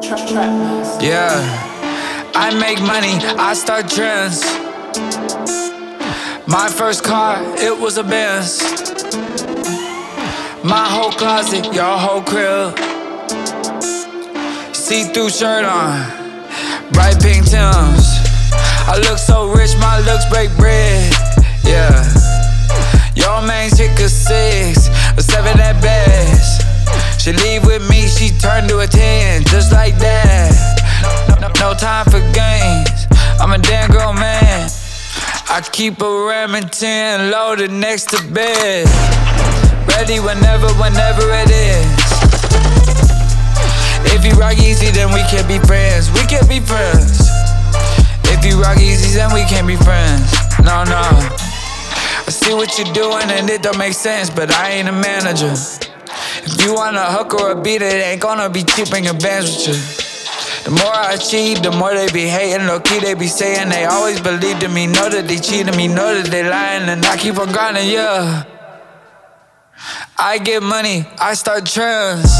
Yeah, I make money, I start trends. My first car, it was a Benz. My whole closet, your whole crib. See-through shirt on, bright pink Timbs. I look so rich, my looks break bread. Yeah, your main chick a 6 or 7 at best. She leave with me, she turn to a 10, just like that. No time for games, I'm a damn girl man. I keep a Remington loaded next to bed, ready whenever it is. If you rock easy, then we can't be friends. We can't be friends. If you rock easy, then we can't be friends. No, no. I see what you're doing and it don't make sense, but I ain't a manager. If you want a hook or a beat, it ain't gonna be cheap and get bands with you. The more I achieve, the more they be hating. Low key, they be saying they always believed in me. Know that they cheating me, know that they lying, and I keep on grinding, yeah. I get money, I start trends.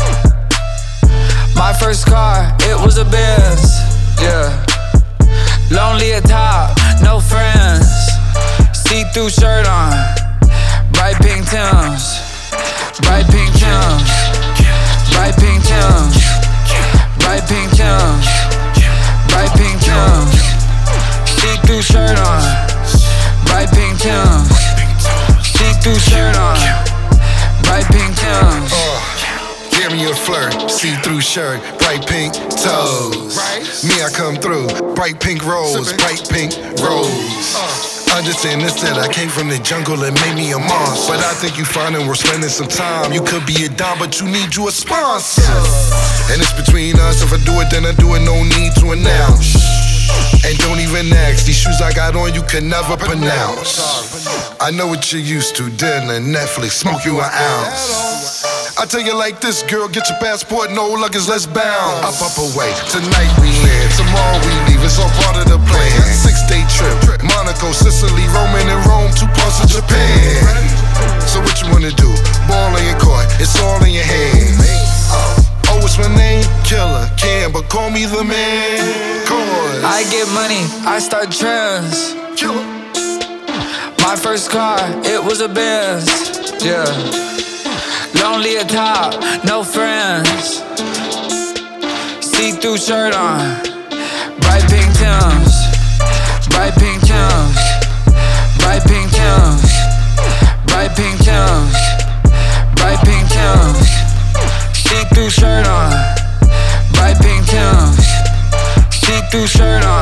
My first car, it was a Benz, yeah. Lonely at top, no friends. See-through shirt on, bright pink Timbs. Bright pink Timbs. Bright pink Timbs. Bright pink Timbs. Bright pink Timbs. See-through shirt on, bright pink Timbs. See-through shirt on, bright pink Timbs. Give me a flirt, see-through shirt, bright pink toes. Me, I come through, bright pink rose, bright pink rose. Understand this, that I came from the jungle and made me a monster. But I think you fine and we're spending some time. You could be a dime, but you need you a sponsor. And it's between us, if I do it, then I do it, no need to announce. And don't even ask, these shoes I got on you can never pronounce. I know what you're used to, dinner, Netflix, smoke you an ounce. I tell you like this, girl, get your passport, no luggage, let's bounce. Up away, tonight we land, tomorrow we leave, it's all part of the plan. 6-day trip, Monaco, Sicily, Roman and Rome, 2 parts of Japan. So what you wanna do? Ball in your court, it's all in your hands. Oh, what's my name? Killer, Cam, but call me the man. Cause I get money, I start trends. Killer. My first car, it was a Benz, yeah. Lonely at top, no friends. See-through shirt on, bright pink Timbs. Bright pink Timbs. Bright pink Timbs. Bright pink Timbs. Bright pink Timbs. See-through shirt on, bright pink Timbs. See-through shirt on.